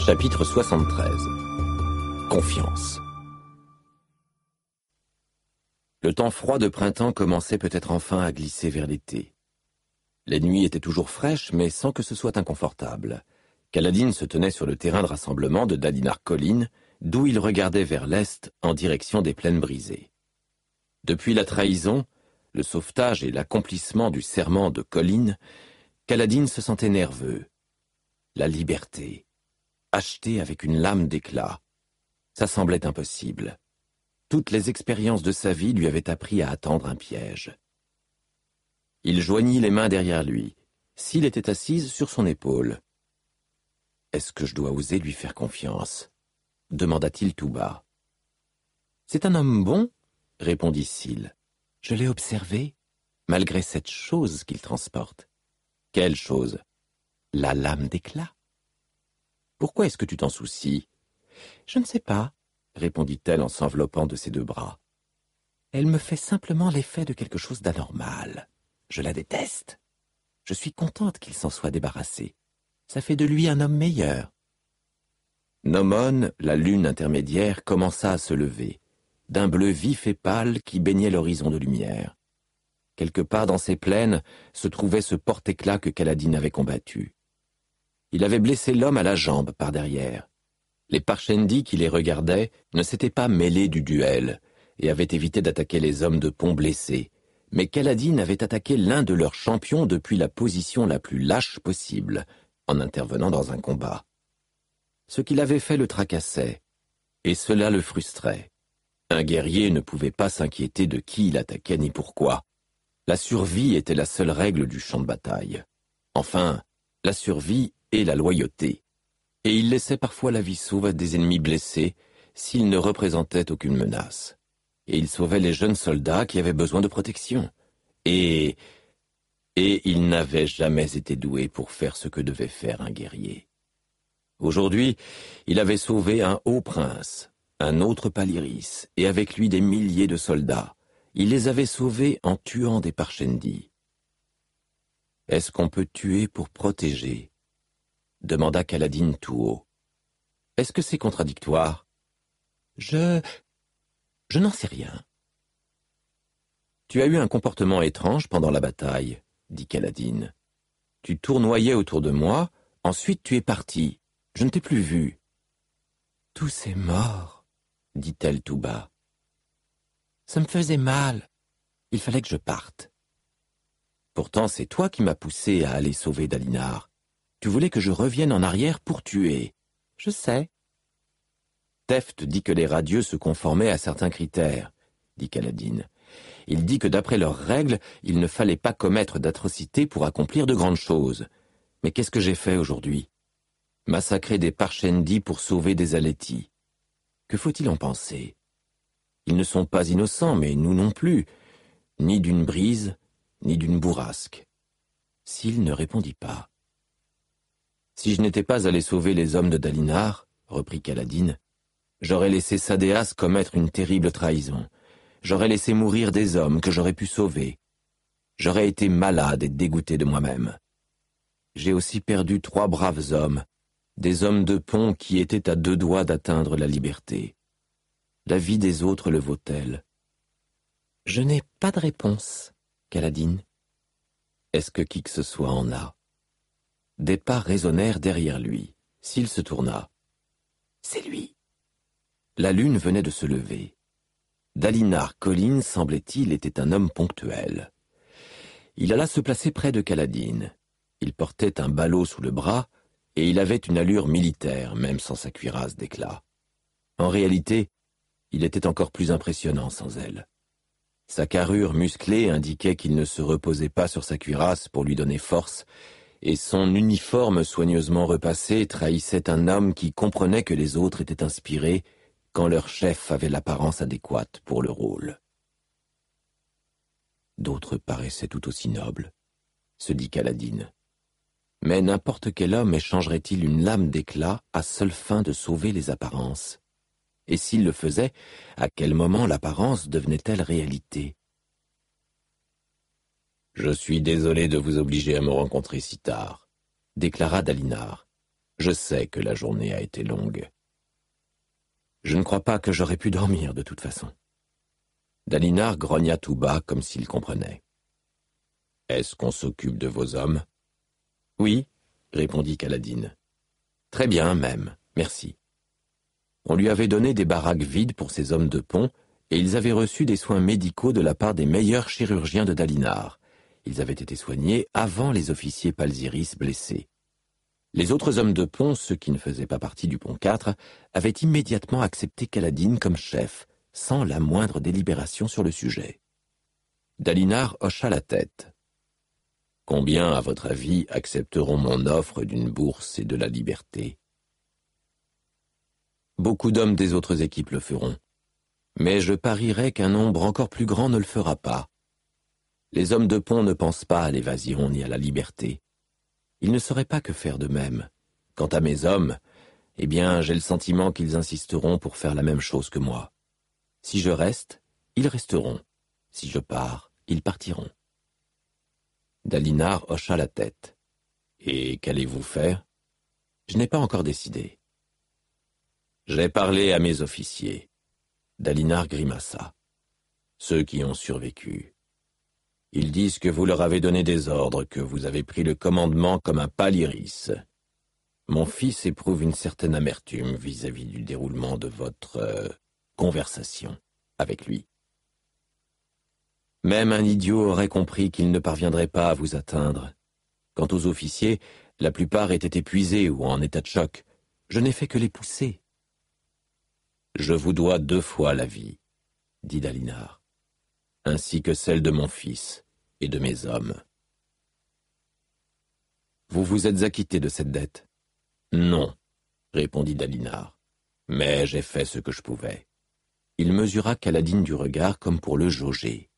Chapitre 73. Confiance. Le temps froid de printemps commençait peut-être enfin à glisser vers l'été. Les nuits étaient toujours fraîches, mais sans que ce soit inconfortable. Kaladin se tenait sur le terrain de rassemblement de Dalinar Kholin, d'où il regardait vers l'est en direction des plaines brisées. Depuis la trahison, le sauvetage et l'accomplissement du serment de Kholin, Kaladin se sentait nerveux. La liberté, achetée avec une lame d'éclat, ça semblait impossible. Toutes les expériences de sa vie lui avaient appris à attendre un piège. Il joignit les mains derrière lui. Syl était assise sur son épaule. « Est-ce que je dois oser lui faire confiance ?» demanda-t-il tout bas. « C'est un homme bon ?» répondit Syl. « Je l'ai observé, malgré cette chose qu'il transporte. »« Quelle chose ?»« La lame d'éclat. »« Pourquoi est-ce que tu t'en soucies ?»« Je ne sais pas, » répondit-elle en s'enveloppant de ses deux bras. « Elle me fait simplement l'effet de quelque chose d'anormal. Je la déteste. Je suis contente qu'il s'en soit débarrassé. Ça fait de lui un homme meilleur. » Nomon, la lune intermédiaire, commença à se lever, d'un bleu vif et pâle qui baignait l'horizon de lumière. Quelque part dans ces plaines se trouvait ce porte-éclat que Kaladin avait combattu. Il avait blessé l'homme à la jambe par derrière. Les Parshendi qui les regardaient ne s'étaient pas mêlés du duel et avaient évité d'attaquer les hommes de pont blessés, mais Kaladin avait attaqué l'un de leurs champions depuis la position la plus lâche possible, en intervenant dans un combat. Ce qu'il avait fait le tracassait, et cela le frustrait. Un guerrier ne pouvait pas s'inquiéter de qui il attaquait ni pourquoi. La survie était la seule règle du champ de bataille. Enfin, la survie et la loyauté. Et il laissait parfois la vie sauve à des ennemis blessés s'ils ne représentaient aucune menace. Et il sauvait les jeunes soldats qui avaient besoin de protection. Et il n'avait jamais été doué pour faire ce que devait faire un guerrier. Aujourd'hui, il avait sauvé un haut prince, un autre Paliris, et avec lui des milliers de soldats. Il les avait sauvés en tuant des Parshendi. « Est-ce qu'on peut tuer pour protéger ?» demanda Kaladin tout haut. « Est-ce que c'est contradictoire ?»« Je n'en sais rien. »« Tu as eu un comportement étrange pendant la bataille, » dit Kaladin. « Tu tournoyais autour de moi, ensuite tu es parti. Je ne t'ai plus vu. »« Tous est mort, » dit-elle tout bas. « Ça me faisait mal. Il fallait que je parte. »« Pourtant c'est toi qui m'as poussé à aller sauver Dalinar. Tu voulais que je revienne en arrière pour tuer. Je sais. » Teft dit que les radieux se conformaient à certains critères, dit Kaladin. Il dit que d'après leurs règles, il ne fallait pas commettre d'atrocités pour accomplir de grandes choses. Mais qu'est-ce que j'ai fait aujourd'hui? Massacrer des Parshendi pour sauver des Aletis. Que faut-il en penser? Ils ne sont pas innocents, mais nous non plus, ni d'une brise, ni d'une bourrasque. Syl ne répondit pas. Si je n'étais pas allé sauver les hommes de Dalinar, reprit Kaladin, j'aurais laissé Sadéas commettre une terrible trahison. J'aurais laissé mourir des hommes que j'aurais pu sauver. J'aurais été malade et dégoûté de moi-même. J'ai aussi perdu 3 braves hommes, des hommes de pont qui étaient à 2 doigts d'atteindre la liberté. La vie des autres le vaut-elle? Je n'ai pas de réponse, Kaladin. Est-ce que qui que ce soit en a? Des pas résonnèrent derrière lui. Syl se tourna. C'est lui. La lune venait de se lever. Dalinar Kholin, semblait-il, était un homme ponctuel. Il alla se placer près de Kaladin. Il portait un ballot sous le bras, et il avait une allure militaire, même sans sa cuirasse d'éclat. En réalité, il était encore plus impressionnant sans elle. Sa carrure musclée indiquait qu'il ne se reposait pas sur sa cuirasse pour lui donner force, et son uniforme soigneusement repassé trahissait un homme qui comprenait que les autres étaient inspirés quand leur chef avait l'apparence adéquate pour le rôle. D'autres paraissaient tout aussi nobles, se dit Kaladin. Mais n'importe quel homme échangerait-il une lame d'éclat à seule fin de sauver les apparences? Et s'il le faisait, à quel moment l'apparence devenait-elle réalité? « Je suis désolé de vous obliger à me rencontrer si tard, » déclara Dalinar. Je sais que la journée a été longue. Je ne crois pas que j'aurais pu dormir de toute façon. Dalinar grogna tout bas comme s'il comprenait. « Est-ce qu'on s'occupe de vos hommes ?»« Oui, » répondit Kaladin. « Très bien même, merci. » On lui avait donné des baraques vides pour ses hommes de pont, et ils avaient reçu des soins médicaux de la part des meilleurs chirurgiens de Dalinar. Ils avaient été soignés avant les officiers Palzyris blessés. Les autres hommes de pont, ceux qui ne faisaient pas partie du pont 4, avaient immédiatement accepté Kaladin comme chef, sans la moindre délibération sur le sujet. Dalinar hocha la tête. « Combien, à votre avis, accepteront mon offre d'une bourse et de la liberté ?» Beaucoup d'hommes des autres équipes le feront. Mais je parierais qu'un nombre encore plus grand ne le fera pas. Les hommes de pont ne pensent pas à l'évasion ni à la liberté. Ils ne sauraient pas que faire de même. Quant à mes hommes, eh bien, j'ai le sentiment qu'ils insisteront pour faire la même chose que moi. Si je reste, ils resteront. Si je pars, ils partiront. Dalinar hocha la tête. « Et qu'allez-vous faire ?»« Je n'ai pas encore décidé. » « J'ai parlé à mes officiers. » Dalinar grimaça. « Ceux qui ont survécu. Ils disent que vous leur avez donné des ordres, que vous avez pris le commandement comme un Pallyris. Mon fils éprouve une certaine amertume vis-à-vis du déroulement de votre conversation avec lui. Même un idiot aurait compris qu'il ne parviendrait pas à vous atteindre. Quant aux officiers, la plupart étaient épuisés ou en état de choc. Je n'ai fait que les pousser. »« Je vous dois 2 fois la vie, » dit Dalinar, « ainsi que celle de mon fils et de mes hommes. »« Vous vous êtes acquitté de cette dette ?»« Non, » répondit Dalinar, « mais j'ai fait ce que je pouvais. » Il mesura Kaladin du regard comme pour le jauger.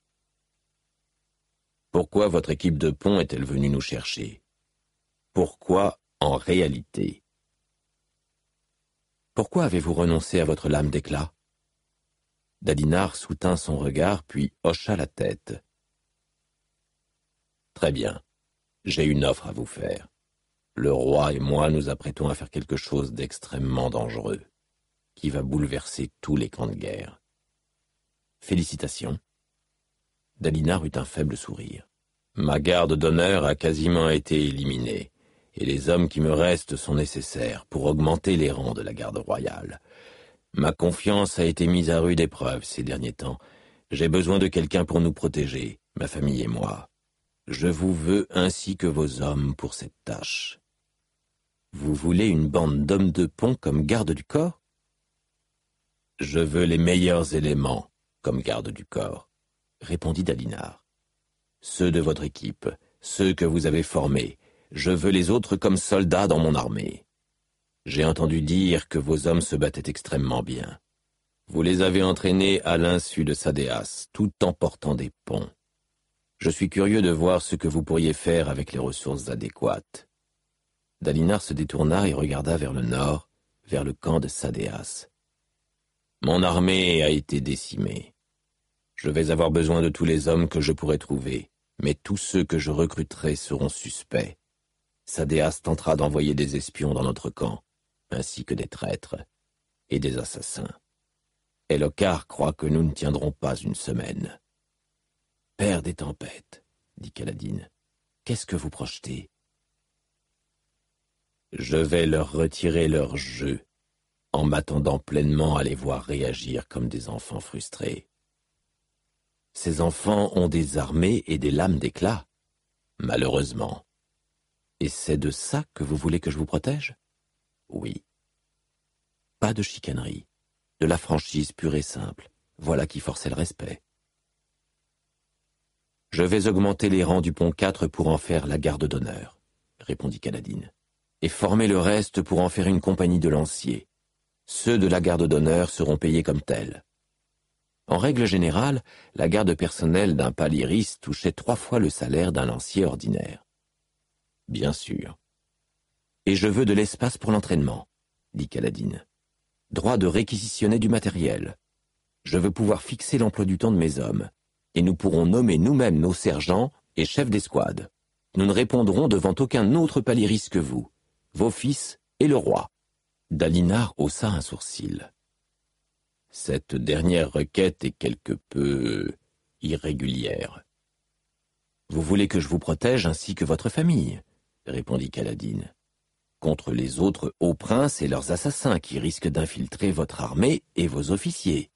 « Pourquoi votre équipe de pont est-elle venue nous chercher? Pourquoi en réalité? Pourquoi avez-vous renoncé à votre lame d'éclat ?» Dalinar soutint son regard, puis hocha la tête. « Très bien, j'ai une offre à vous faire. Le roi et moi nous apprêtons à faire quelque chose d'extrêmement dangereux, qui va bouleverser tous les camps de guerre. » Félicitations. Dalinar eut un faible sourire. « Ma garde d'honneur a quasiment été éliminée, et les hommes qui me restent sont nécessaires pour augmenter les rangs de la garde royale. Ma confiance a été mise à rude épreuve ces derniers temps. J'ai besoin de quelqu'un pour nous protéger, ma famille et moi. Je vous veux ainsi que vos hommes pour cette tâche. » « Vous voulez une bande d'hommes de pont comme garde du corps ? » ?»« Je veux les meilleurs éléments comme garde du corps, » répondit Dalinar. « Ceux de votre équipe, ceux que vous avez formés, je veux les autres comme soldats dans mon armée. J'ai entendu dire que vos hommes se battaient extrêmement bien. Vous les avez entraînés à l'insu de Sadéas, tout en portant des ponts. Je suis curieux de voir ce que vous pourriez faire avec les ressources adéquates. » Dalinar se détourna et regarda vers le nord, vers le camp de Sadéas. « Mon armée a été décimée. Je vais avoir besoin de tous les hommes que je pourrai trouver, mais tous ceux que je recruterai seront suspects. Sadéas tentera d'envoyer des espions dans notre camp, ainsi que des traîtres et des assassins. Elhokar croit que nous ne tiendrons pas une semaine. »« Père des tempêtes, » dit Kaladin, « qu'est-ce que vous projetez ? » »« Je vais leur retirer leur jeu, en m'attendant pleinement à les voir réagir comme des enfants frustrés. Ces enfants ont des armées et des lames d'éclat, malheureusement. Et c'est de ça que vous voulez que je vous protège ? Oui. Pas de chicanerie, de la franchise pure et simple, voilà qui forçait le respect. Je vais augmenter les rangs du pont 4 pour en faire la garde d'honneur, répondit Kaladin, et former le reste pour en faire une compagnie de lanciers. Ceux de la garde d'honneur seront payés comme tels. En règle générale, la garde personnelle d'un Pallyris touchait 3 fois le salaire d'un lancier ordinaire. Bien sûr. Et je veux de l'espace pour l'entraînement, dit Kaladin. Droit de réquisitionner du matériel. Je veux pouvoir fixer l'emploi du temps de mes hommes, et nous pourrons nommer nous-mêmes nos sergents et chefs d'escouade. Nous ne répondrons devant aucun autre Pallyris que vous. vos fils et le roi. Dalinar haussa un sourcil. Cette dernière requête est quelque peu irrégulière. Vous voulez que je vous protège ainsi que votre famille, répondit Kaladin, contre les autres hauts princes et leurs assassins qui risquent d'infiltrer votre armée et vos officiers.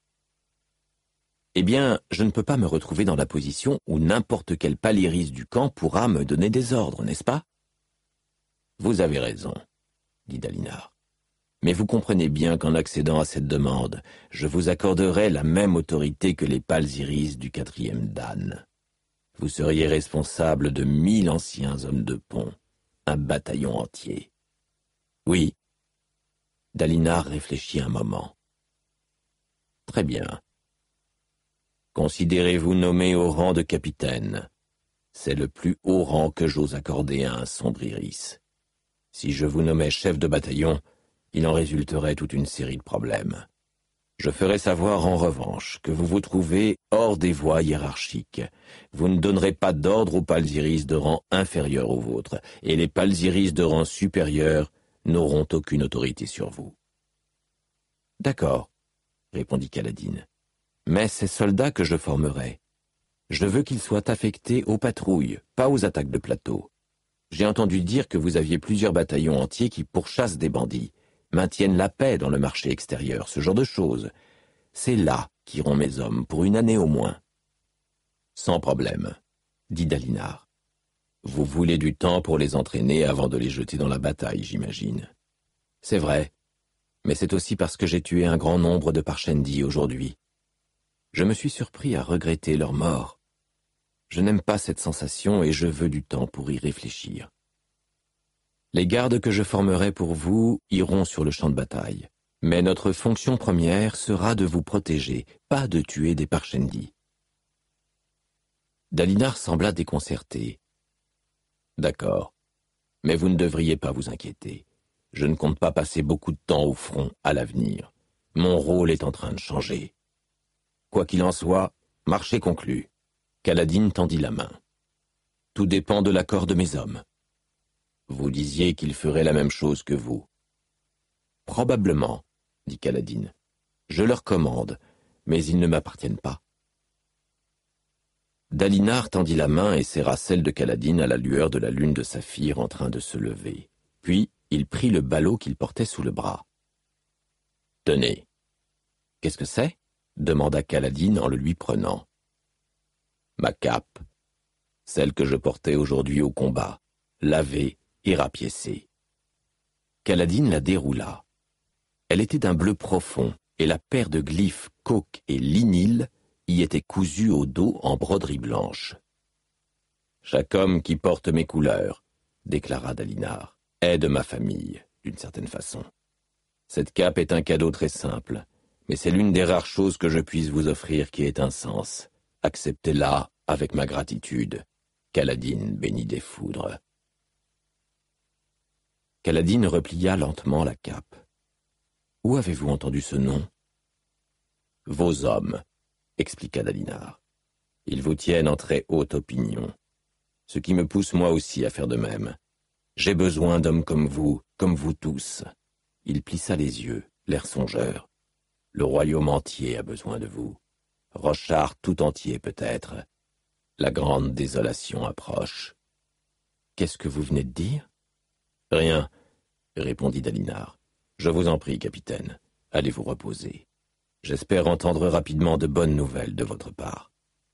Eh bien, je ne peux pas me retrouver dans la position où n'importe quel paléris du camp pourra me donner des ordres, n'est-ce pas? Vous avez raison, dit Dalinar. Mais vous comprenez bien qu'en accédant à cette demande, je vous accorderai la même autorité que les Palzyris du 4e Dan. Vous seriez responsable de 1000 anciens hommes de pont, un bataillon entier. Oui. Dalinar réfléchit un moment. Très bien. Considérez-vous nommé au rang de capitaine. C'est le plus haut rang que j'ose accorder à un sombriris. Si je vous nommais chef de bataillon, il en résulterait toute une série de problèmes. Je ferai savoir en revanche que vous vous trouvez hors des voies hiérarchiques. Vous ne donnerez pas d'ordre aux Palzyris de rang inférieur au vôtre, et les Palzyris de rang supérieur n'auront aucune autorité sur vous. D'accord, répondit Kaladin. Mais ces soldats que je formerai, je veux qu'ils soient affectés aux patrouilles, pas aux attaques de plateau. J'ai entendu dire que vous aviez plusieurs bataillons entiers qui pourchassent des bandits, maintiennent la paix dans le marché extérieur, ce genre de choses. C'est là qu'iront mes hommes, pour une année au moins. Sans problème, dit Dalinar. Vous voulez du temps pour les entraîner avant de les jeter dans la bataille, j'imagine. C'est vrai, mais c'est aussi parce que j'ai tué un grand nombre de Parshendi aujourd'hui. Je me suis surpris à regretter leur mort. Je n'aime pas cette sensation et je veux du temps pour y réfléchir. Les gardes que je formerai pour vous iront sur le champ de bataille, mais notre fonction première sera de vous protéger, pas de tuer des Parshendi. Dalinar sembla déconcerté. D'accord, mais vous ne devriez pas vous inquiéter. Je ne compte pas passer beaucoup de temps au front à l'avenir. Mon rôle est en train de changer. Quoi qu'il en soit, marché conclu. Kaladin tendit la main. Tout dépend de l'accord de mes hommes. Vous disiez qu'ils feraient la même chose que vous. Probablement, dit Kaladin. Je leur commande, mais ils ne m'appartiennent pas. Dalinar tendit la main et serra celle de Kaladin à la lueur de la lune de saphir en train de se lever. Puis, il prit le ballot qu'il portait sous le bras. « Tenez. »« Qu'est-ce que c'est ?» demanda Kaladin en le lui prenant. « Ma cape, celle que je portais aujourd'hui au combat, lavée et rapiécée. » Kaladin la déroula. Elle était d'un bleu profond, et la paire de glyphes coque et linyle y était cousue au dos en broderie blanche. « Chaque homme qui porte mes couleurs, déclara Dalinar, est de ma famille, d'une certaine façon. Cette cape est un cadeau très simple, mais c'est l'une des rares choses que je puisse vous offrir qui ait un sens. Acceptez-la avec ma gratitude. Kaladin béni des foudres. » Kaladin replia lentement la cape. « Où avez-vous entendu ce nom ?»« Vos hommes, » expliqua Dalinar. « Ils vous tiennent en très haute opinion, ce qui me pousse moi aussi à faire de même. J'ai besoin d'hommes comme vous tous. » Il plissa les yeux, l'air songeur. « Le royaume entier a besoin de vous. Roshar tout entier peut-être. La grande désolation approche. »« Qu'est-ce que vous venez de dire ?»« Rien, » répondit Dalinar. « Je vous en prie, capitaine. Allez vous reposer. J'espère entendre rapidement de bonnes nouvelles de votre part. »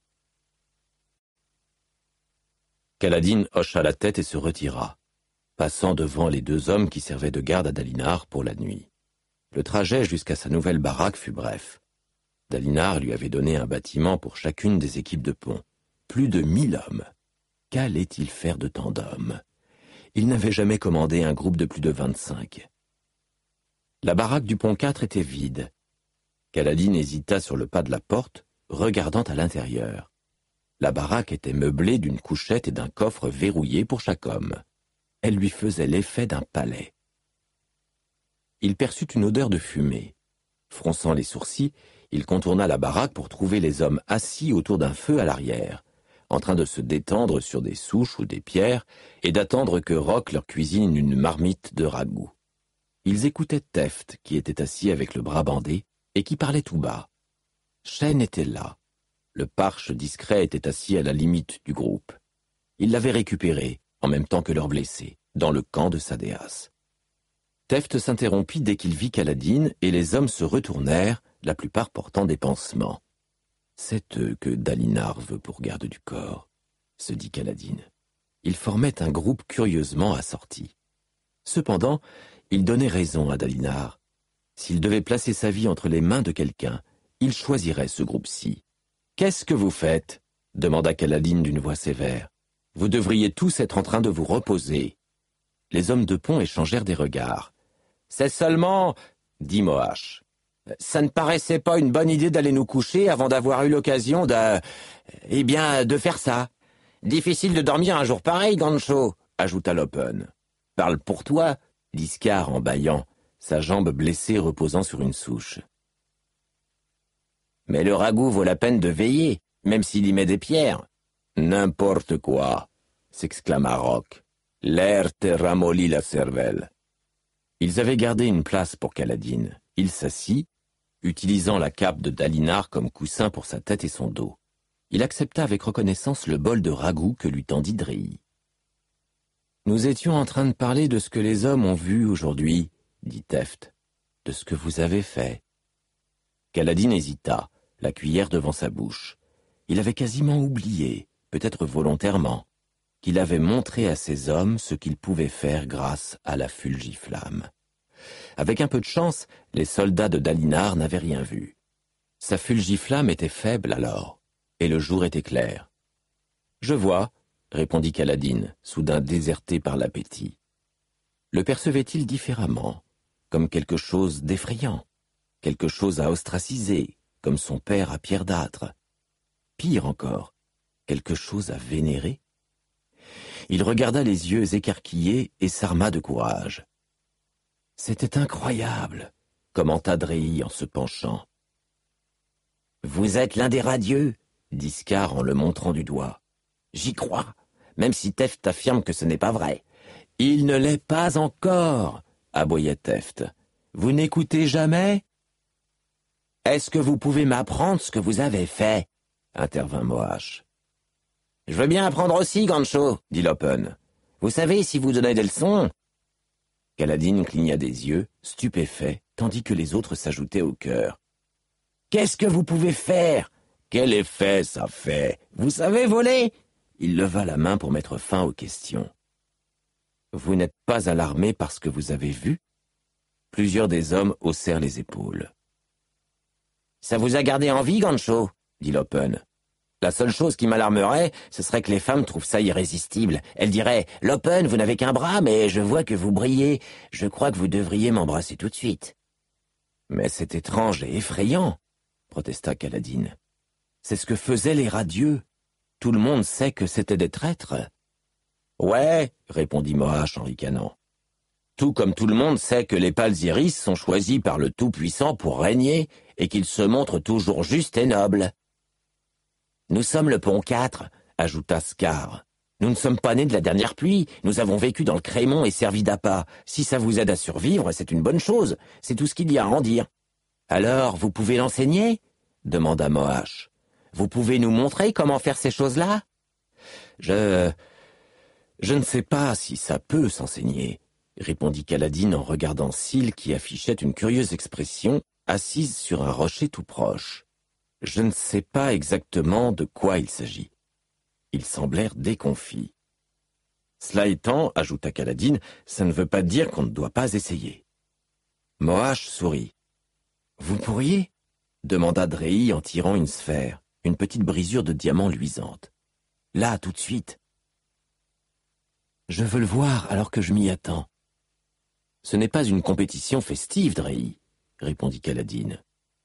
Kaladin hocha la tête et se retira, passant devant les deux hommes qui servaient de garde à Dalinar pour la nuit. Le trajet jusqu'à sa nouvelle baraque fut bref. Dalinar lui avait donné un bâtiment pour chacune des équipes de pont. Plus de 1000 hommes. Qu'allait-il faire de tant d'hommes? Il n'avait jamais commandé un groupe de plus de 25. La baraque du pont 4 était vide. Kaladin hésita sur le pas de la porte, regardant à l'intérieur. La baraque était meublée d'une couchette et d'un coffre verrouillé pour chaque homme. Elle lui faisait l'effet d'un palais. Il perçut une odeur de fumée. Fronçant les sourcils, il contourna la baraque pour trouver les hommes assis autour d'un feu à l'arrière. en train de se détendre sur des souches ou des pierres et d'attendre que Rock leur cuisine une marmite de ragoût. Ils écoutaient Teft, qui était assis avec le bras bandé et qui parlait tout bas. Chêne était là. Le Parche discret était assis à la limite du groupe. Il l'avait récupéré, en même temps que leurs blessés, dans le camp de Sadéas. Teft s'interrompit dès qu'il vit Kaladin et les hommes se retournèrent, la plupart portant des pansements. « C'est eux que Dalinar veut pour garde du corps », se dit Kaladin. Ils formaient un groupe curieusement assorti. Cependant, il donnait raison à Dalinar. S'il devait placer sa vie entre les mains de quelqu'un, il choisirait ce groupe-ci. « Qu'est-ce que vous faites » demanda Kaladin d'une voix sévère. « Vous devriez tous être en train de vous reposer. » Les hommes de pont échangèrent des regards. « C'est seulement, » dit Moash. « Ça ne paraissait pas une bonne idée d'aller nous coucher avant d'avoir eu l'occasion de faire ça. Difficile de dormir un jour pareil, Gancho, » ajouta Lopen. « Parle pour toi, » dit Scar en bâillant, sa jambe blessée reposant sur une souche. « Mais le ragoût vaut la peine de veiller, même s'il y met des pierres. »« N'importe quoi, » s'exclama Rock. « L'air te ramollit la cervelle. » Ils avaient gardé une place pour Kaladin. Il s'assit, utilisant la cape de Dalinar comme coussin pour sa tête et son dos. Il accepta avec reconnaissance le bol de ragoût que lui tendit Dréhi. « Nous étions en train de parler de ce que les hommes ont vu aujourd'hui, » dit Teft, « de ce que vous avez fait. » Kaladin hésita, la cuillère devant sa bouche. Il avait quasiment oublié, peut-être volontairement, qu'il avait montré à ces hommes ce qu'ils pouvaient faire grâce à la fulgiflamme. Avec un peu de chance, les soldats de Dalinar n'avaient rien vu. Sa fulgiflamme était faible alors, et le jour était clair. « Je vois, » répondit Kaladin, soudain déserté par l'appétit. Le percevait-il différemment, comme quelque chose d'effrayant, quelque chose à ostraciser, comme son père à pierre d'âtre? Pire encore, quelque chose à vénérer? Il regarda les yeux écarquillés et s'arma de courage. « C'était incroyable, » commenta Dréhi en se penchant. « Vous êtes l'un des radieux, » dit Scar en le montrant du doigt. « J'y crois, même si Teft affirme que ce n'est pas vrai. »« Il ne l'est pas encore, » aboyait Teft. « Vous n'écoutez jamais ?»« Est-ce que vous pouvez m'apprendre ce que vous avez fait ?» intervint Moash. « Je veux bien apprendre aussi, Gancho, » dit Lopen. « Vous savez, si vous donnez des leçons... » Kaladin cligna des yeux, stupéfait, tandis que les autres s'ajoutaient au chœur. « Qu'est-ce que vous pouvez faire ? Quel effet ça fait ? Vous savez voler ?» Il leva la main pour mettre fin aux questions. « Vous n'êtes pas alarmé par ce que vous avez vu ?» Plusieurs des hommes haussèrent les épaules. « Ça vous a gardé en vie, Gancho ?» dit Lopen. « La seule chose qui m'alarmerait, ce serait que les femmes trouvent ça irrésistible. Elles diraient « Lopen, vous n'avez qu'un bras, mais je vois que vous brillez. Je crois que vous devriez m'embrasser tout de suite. » « Mais c'est étrange et effrayant, » protesta Kaladin. « C'est ce que faisaient les radieux. Tout le monde sait que c'était des traîtres. »« Ouais, » répondit Moash en ricanant. « Tout comme tout le monde sait que les Palsiris sont choisis par le Tout-Puissant pour régner et qu'ils se montrent toujours justes et nobles. »« Nous sommes le pont 4, » ajouta Scar. « Nous ne sommes pas nés de la dernière pluie, nous avons vécu dans le Crémon et servi d'appât. Si ça vous aide à survivre, c'est une bonne chose, c'est tout ce qu'il y a à en dire. »« Alors, vous pouvez l'enseigner » demanda Moash. « Vous pouvez nous montrer comment faire ces choses-là ?»« Je ne sais pas si ça peut s'enseigner, » répondit Kaladin en regardant Syl qui affichait une curieuse expression, assise sur un rocher tout proche. « Je ne sais pas exactement de quoi il s'agit. » Ils semblèrent déconfits. « Cela étant, » ajouta Kaladin, « ça ne veut pas dire qu'on ne doit pas essayer. » Moash sourit. « Vous pourriez » demanda Dréhi en tirant une sphère, une petite brisure de diamant luisante. « Là, tout de suite. »« Je veux le voir alors que je m'y attends. »« Ce n'est pas une compétition festive, Dréhi, » répondit Kaladin.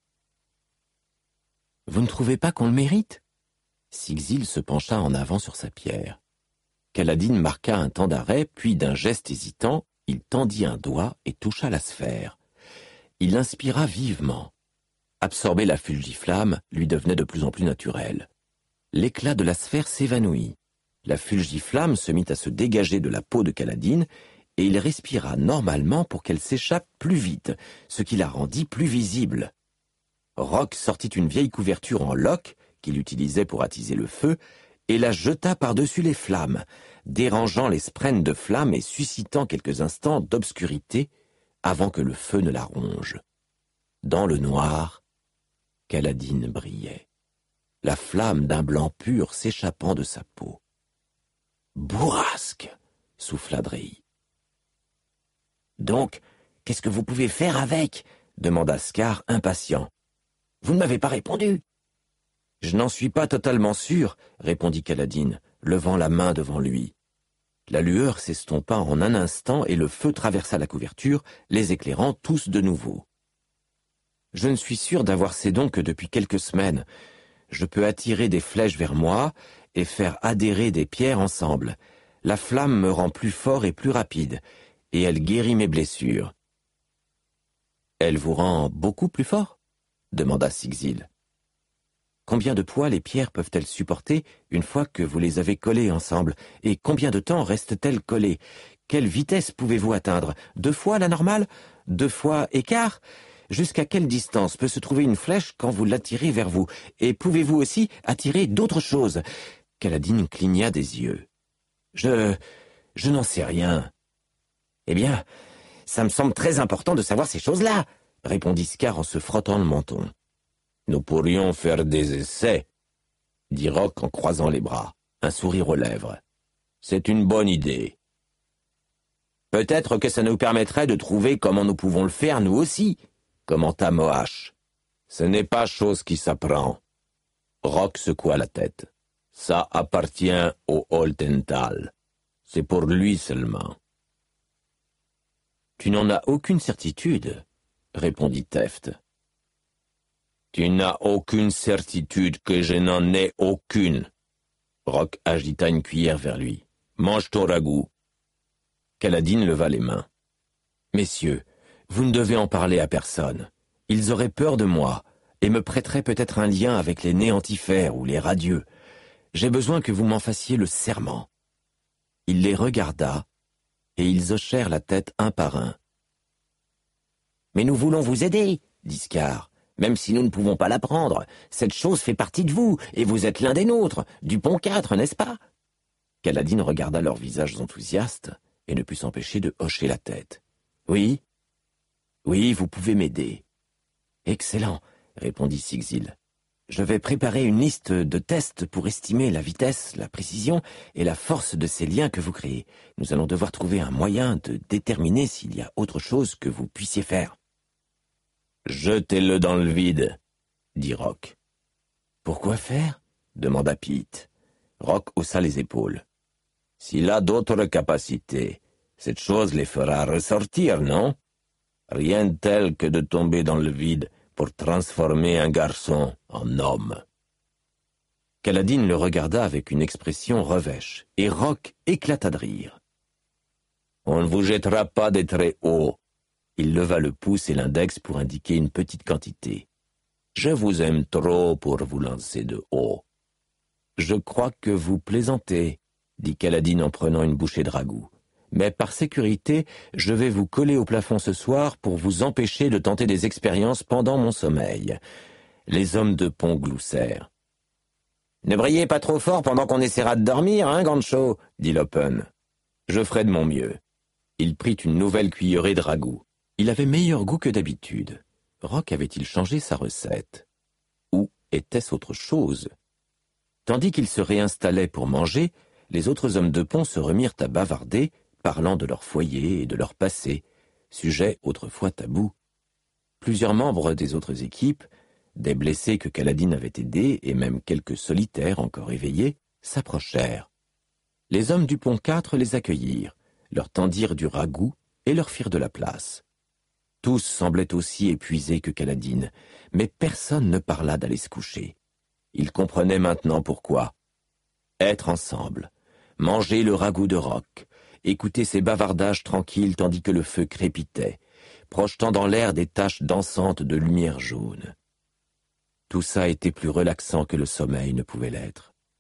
« Vous ne trouvez pas qu'on le mérite ?» Sigzil se pencha en avant sur sa pierre. Kaladin marqua un temps d'arrêt, puis d'un geste hésitant, il tendit un doigt et toucha la sphère. Il inspira vivement. Absorber la fulgiflamme lui devenait de plus en plus naturel. l'éclat de la sphère s'évanouit. La fulgiflamme se mit à se dégager de la peau de Kaladin, et il respira normalement pour qu'elle s'échappe plus vite, ce qui la rendit plus visible. Rock sortit une vieille couverture en loques qu'il utilisait pour attiser le feu, et la jeta par-dessus les flammes, dérangeant les sprènes de flammes et suscitant quelques instants d'obscurité avant que le feu ne la ronge. Dans le noir, Kaladin brillait, la flamme d'un blanc pur s'échappant de sa peau. « Bourrasque !» souffla Drey. « Donc, qu'est-ce que vous pouvez faire avec ?» demanda Scar, impatient. « Vous ne m'avez pas répondu. »« Je n'en suis pas totalement sûr, » répondit Kaladin, levant la main devant lui. La lueur s'estompa en un instant et le feu traversa la couverture, les éclairant tous de nouveau. « Je ne suis sûr d'avoir ces dons que depuis quelques semaines. Je peux attirer des flèches vers moi et faire adhérer des pierres ensemble. La flamme me rend plus fort et plus rapide, et elle guérit mes blessures. »« Elle vous rend beaucoup plus fort ?» demanda Sigzil. « Combien de poids les pierres peuvent-elles supporter une fois que vous les avez collées ensemble, et combien de temps restent-elles collées? Quelle vitesse pouvez-vous atteindre? 2 fois la normale? 2 fois écart? Jusqu'à quelle distance peut se trouver une flèche quand vous l'attirez vers vous? Et pouvez-vous aussi attirer d'autres choses ?» Kaladin cligna des yeux. « Je n'en sais rien. »« Eh bien, ça me semble très important de savoir ces choses-là, » répondit Scar en se frottant le menton. « Nous pourrions faire des essais, » dit Rock en croisant les bras, un sourire aux lèvres. « C'est une bonne idée. Peut-être que ça nous permettrait de trouver comment nous pouvons le faire nous aussi, commenta Moash. Ce n'est pas chose qui s'apprend. Rock secoua la tête. Ça appartient au Holtental. C'est pour lui seulement. Tu n'en as aucune certitude, répondit Teft. Tu n'as aucune certitude que je n'en ai aucune. Rock agita une cuillère vers lui. Mange ton ragoût. Kaladin leva les mains. Messieurs, vous ne devez en parler à personne. Ils auraient peur de moi et me prêteraient peut-être un lien avec les néantifères ou les radieux. J'ai besoin que vous m'en fassiez le serment. Il les regarda, et ils hochèrent la tête un par un. « Mais nous voulons vous aider, » dit Scar. « Même si nous ne pouvons pas l'apprendre, cette chose fait partie de vous, et vous êtes l'un des nôtres, du Pont 4, n'est-ce pas ?» Kaladin regarda leurs visages enthousiastes, et ne put s'empêcher de hocher la tête. « Oui, oui, vous pouvez m'aider. »« Excellent, » répondit Sigzil. « Je vais préparer une liste de tests pour estimer la vitesse, la précision et la force de ces liens que vous créez. Nous allons devoir trouver un moyen de déterminer s'il y a autre chose que vous puissiez faire. »« Jetez-le dans le vide, » dit Rock. « Pourquoi faire ?» demanda Pete. Rock haussa les épaules. « S'il a d'autres capacités, cette chose les fera ressortir, non? Rien de tel que de tomber dans le vide pour transformer un garçon en homme. » Kaladin le regarda avec une expression revêche, et Rock éclata de rire. « On ne vous jettera pas des très hauts. » Il leva le pouce et l'index pour indiquer une petite quantité. « Je vous aime trop pour vous lancer de haut. »« Je crois que vous plaisantez, » dit Kaladin en prenant une bouchée de ragoût. « Mais par sécurité, je vais vous coller au plafond ce soir pour vous empêcher de tenter des expériences pendant mon sommeil. » Les hommes de pont gloussèrent. « Ne brillez pas trop fort pendant qu'on essaiera de dormir, hein, Gancho ?» dit Lopen. « Je ferai de mon mieux. » Il prit une nouvelle cuillerée de ragoût. Il avait meilleur goût que d'habitude. Rock avait-il changé sa recette? Ou était-ce autre chose? Tandis qu'il se réinstallait pour manger, les autres hommes de pont se remirent à bavarder, parlant de leur foyer et de leur passé, sujet autrefois tabou. Plusieurs membres des autres équipes, des blessés que Kaladin avait aidés et même quelques solitaires encore éveillés, s'approchèrent. Les hommes du pont 4 les accueillirent, leur tendirent du ragoût et leur firent de la place. Tous semblaient aussi épuisés que Kaladin, mais personne ne parla d'aller se coucher. Ils comprenaient maintenant pourquoi. Être ensemble, manger le ragoût de Rock, écouter ces bavardages tranquilles tandis que le feu crépitait, projetant dans l'air des taches dansantes de lumière jaune. Tout ça était plus relaxant que le sommeil ne pouvait l'être.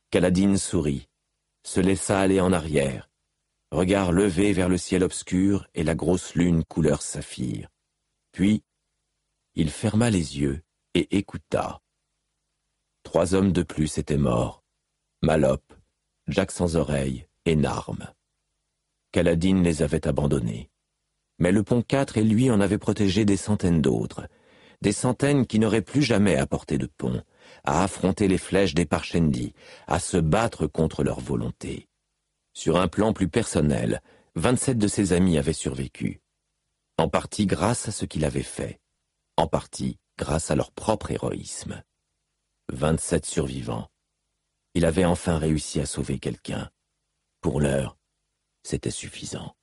Kaladin sourit, se laissa aller en arrière, regard levé vers le ciel obscur et la grosse lune couleur saphir. Puis, il ferma les yeux et écouta. 3 hommes de plus étaient morts. Malope, Jack sans oreille et Narme. Kaladin les avait abandonnés. Mais le pont 4 et lui en avaient protégé des centaines d'autres, des centaines qui n'auraient plus jamais à porter de pont, à affronter les flèches des Parshendi, à se battre contre leur volonté. Sur un plan plus personnel, 27 de ses amis avaient survécu. En partie grâce à ce qu'il avait fait, en partie grâce à leur propre héroïsme. 27 survivants. Il avait enfin réussi à sauver quelqu'un. Pour l'heure, c'était suffisant.